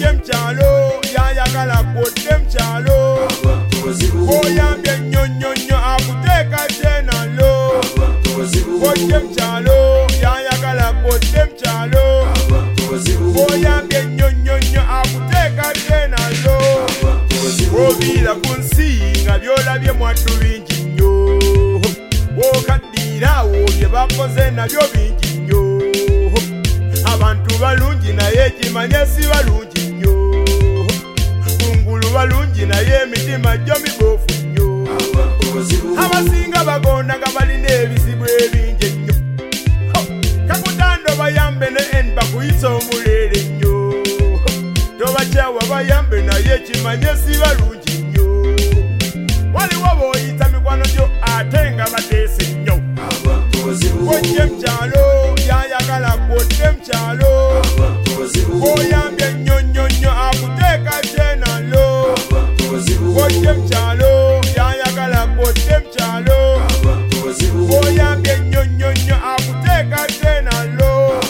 mchalo yayagala kwodde mchalo oyambye nnyonnyonnyo akuteka tenalo kwodde mchalo yayagala kwodde mchalo oyambye nnyonnyonnyo akuteka tenalo obiira ku nsi nga byolabye mwaddu bingi nnyo okaddiiraawo bye bakoze nabyo bingi nnyo abantu balungi naye kimanye si balungi nnyo kungulu balungi naye emitima gyo miboofu nnyo abasinga bagondaga balina ebizibu ebingi ennyo kakutando bayambe ne en bakuyisa omuleere nnyo tobakyawa bayambe naye kimanye si balungi nnyo waliwo booyita mikwano gyo ate nga bateese nnyo kwojje mkyalo yayagala kwodde mkyalo oyambye nnyonnyonnyo akuteeka tenalo kwojje mkyalo yayagala kwodde mkyalo oyambye nnyonnyonnyo akuteeka tenalo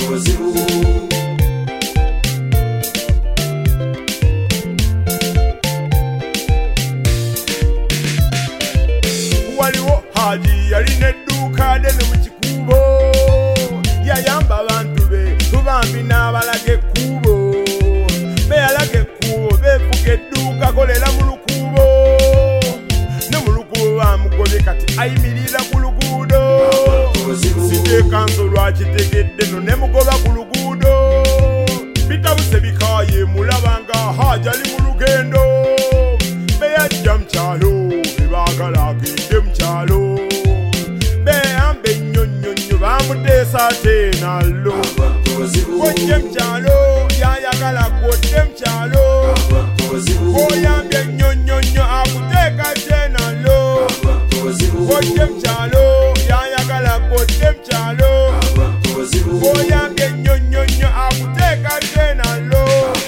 waliwo haji yalina edduuka ddene mu kikubo yayamba abantu be tubambi n'abalaga ekkubo beyalaga ekkubo beefuga edduuka kolera mu lukuubo ne mu lukuubo bamugobye kati ayimirira ku luguudo siteeka nso lwakitegedde no ne mugoba ku luguudo bitabuse bikaaye mulaba nga haji ali mu lugendo beyajja mu kyalo bebaagala agende mu kyalo beyambe nnyonnyonnyo bamuteesa tenalo kwojje mkyalo yayagala kwodde mkyalo oyambye nnyonnyonnyo akuteeka tenalo kwojje mkyalo yayagala kwodde mkyalo oyambye nnyonnyonnyo akuteeka tenalo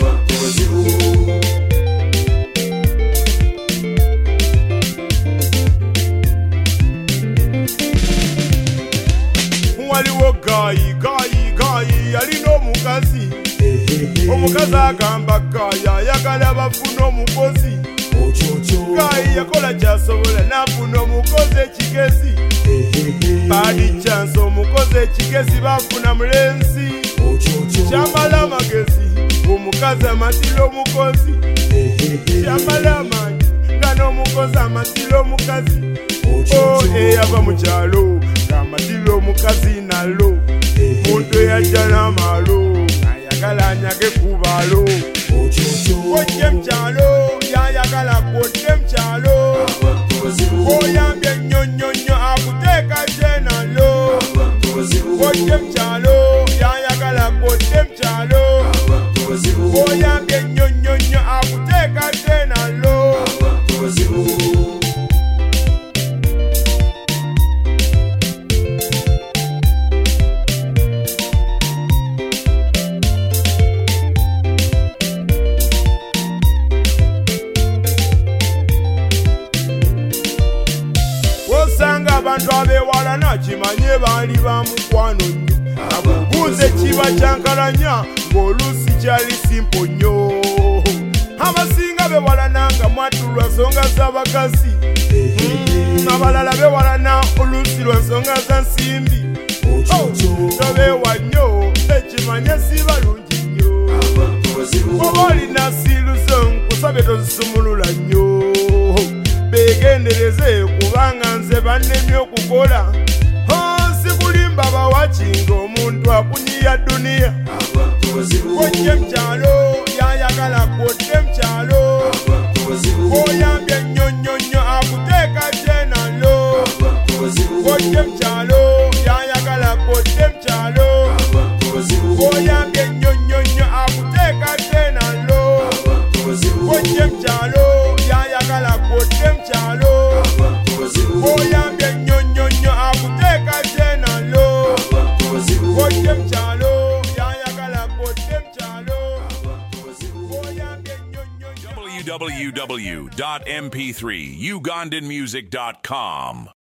waliwo gayi yalina omukazi omukazi agamba gayi ayagala bafuna omukozi gayi yakola kyasobola nafuna omukozi ekigezi badi chance omukozi ekigezi bafuna mulenzi kyamala amagezi omukazi amatira omukozi kyamala amanyi nga n'omukozi amatira omukazi eyava mu kyalo ng'amatira omukazi nalo muntu eyajja n'amalo ayagala anyage ku balo kwojje mkyalo yayagala kwodde mkyalo oyambye nnyonnyonnyo akuteeka tenalo kwojje mkyalo yayagala kwodde mkyalo oyambye nnyonnyonnyo akuteeka tenalo abantu abewalana kimanye baali ba mukwano nnyo nabubuuze kiba kyankalanya ng'oluusi kyali simpo nnyo abasinga bewalana nga mwattu lwa nsonga z'abakazi abalala bewalana oluusi lwa nsonga za nsimbi tobeewa nnyo ekimanye si balungi nnyo oba olina siiluzo nkusabye tozisumulula nnyo begendereze kubanga nze bannemye okukola sikulimba bawakinga omuntu akunyiya duniya kwojje mkyalo yayagala kwodde mkyalo oyambye nnyonnyonnyo akuteeka tenalo kwojje mkyalo yayagala kwodde mkyalo oyambye nnyonnyonnyo akuteeka tenalo kwojje mkyalo yayagala kwodde mkyalo oyambye nnyonnyonnyo akuteeka tenalo kwojje mkyalo yayagala kwodde mkyalo oyambye nnyonnyonnyo www.mp3ugandanmusic.com